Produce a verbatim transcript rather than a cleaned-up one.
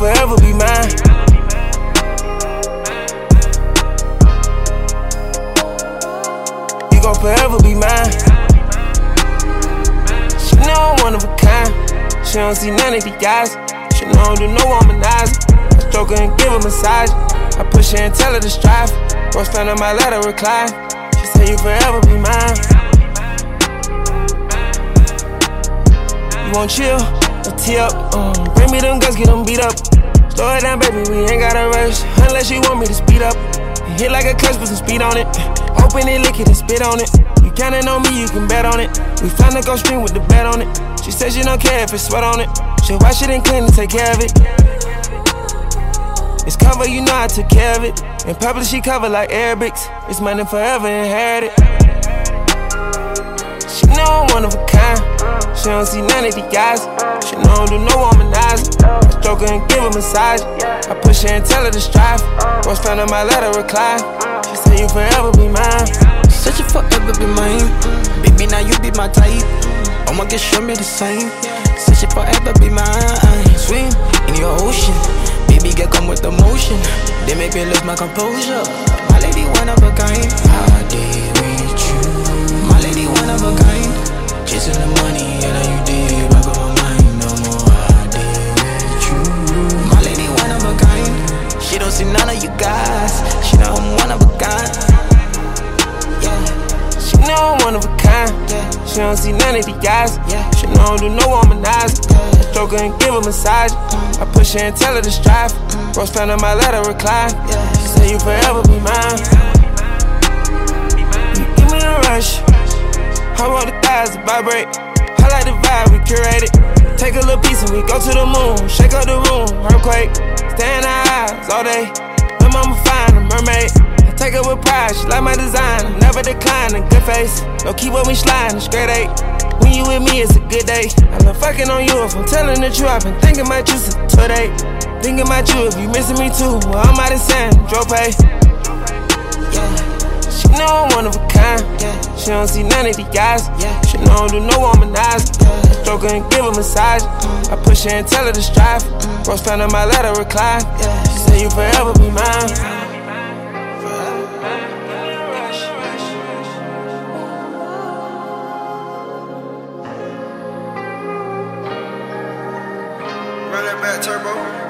forever be mine. You gon' forever be mine. She know I'm one of a kind. She don't see none of the guys. She know I don't do no womanizing. I stroke her and give her massage. I push her and tell her to strive. Roast down on my letter recline. She say you forever be mine. You won't chill or tee up. Um, bring me them guns, get them beat up. Slow it down, baby, we ain't gotta rush. Unless you want me to speed up. And hit like a clutch, put some speed on it. Open it, lick it, and spit on it. You countin' on me, you can bet on it. We finna go stream with the bet on it. She said she don't care if it's sweat on it. She wash it and clean and take care of it. It's cover, you know I took care of it. In public, she cover like Arabics. It's money forever inherited. She know I'm one of a kind. She don't see none of the guys. She know I don't do no womanizing. I stroke her and give her massage. I push her and tell her to strive. Roast down on my letter recline. She say you forever be mine. Said you forever be mine. Baby, now you be my type. I'ma get show me the same. Said you forever be mine. Swim in your ocean. Baby, get come with emotion. They make me lose my composure. My lady, one of a kind. I did with you. My lady, one of a kind. Chasing the money, and now you did. Back on my mind, no more. I did with you. My lady, one of a kind. She don't see none of you guys. She know I'm one of a kind. Yeah. She know I'm one of a kind. Yeah. She don't see none of the guys. Yeah. She know I don't do no womanizing. I stroke her and give her massage. I push her and tell her to strive. Roast down on my letter recline. She say you forever be mine. You give me a rush. I want the thighs to vibrate. I like the vibe, we curate it. Take a little piece and we go to the moon. Shake up the room, earthquake. Stay in her eyes all day. My mama fine, a mermaid. I take her with pride, she like my design. Never decline, a good face. Don't keep what we sliding, straight eight. When you with me, it's a good day. I love fucking on you if I'm telling the truth. I've been thinking about you since today. Thinking about you if you missing me too. Well, I'm out of sand, drove pay. Yeah. She know I'm one of a kind. Yeah. She don't see none of the guys. Yeah. She know I don't do no womanizing. I stroke her and give her massage. I push her and tell her to strive. Roast down on my letter recline. She say you forever be mine. Run that back, turbo.